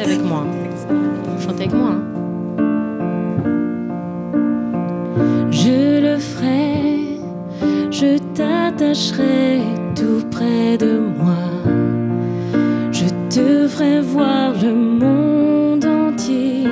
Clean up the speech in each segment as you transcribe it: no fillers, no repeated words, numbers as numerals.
avec moi. Chantez avec moi. Hein. Je le ferai, je t'attacherai tout près de moi. Je te ferai voir le monde entier.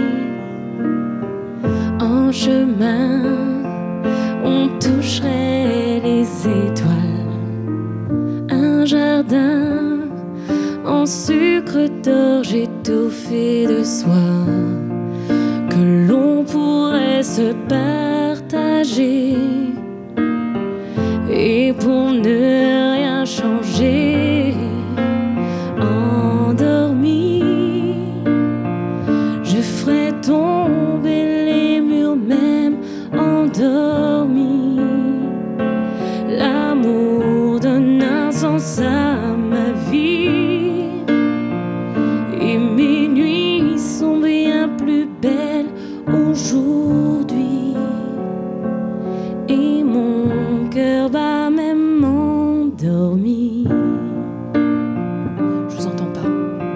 En chemin, on toucherait les étoiles. Un jardin en sucre d'orge étouffé de soie que l'on pourrait se partager. Et pour ne rien changer, endormi, je ferai tomber les murs même endormi. L'amour donne un sens à ma vie, et mes nuits sont bien plus belles aujourd'hui. Et mon cœur bat même endormi. Je vous entends pas.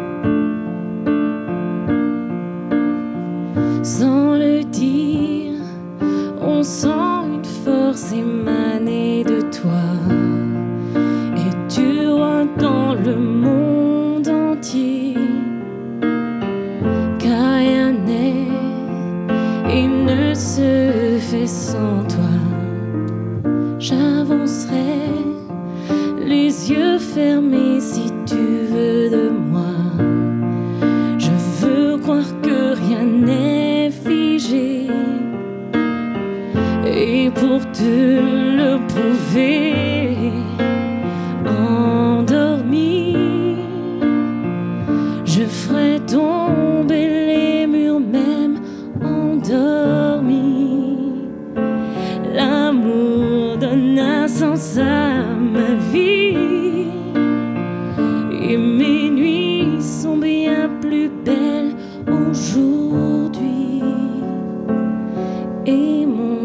Sans le dire, on sent une force émaner de toi. Et tu entends le monde entier. Car rien n'est et ne se fait sans toi. J'avancerai, les yeux fermés si tu veux de moi. Je veux croire que rien n'est figé. Et pour te le prouver, endormi, je ferai tomber les murs même endormi. L'amour donne un sens à ma vie, et mes nuits sont bien plus belles aujourd'hui. Et mon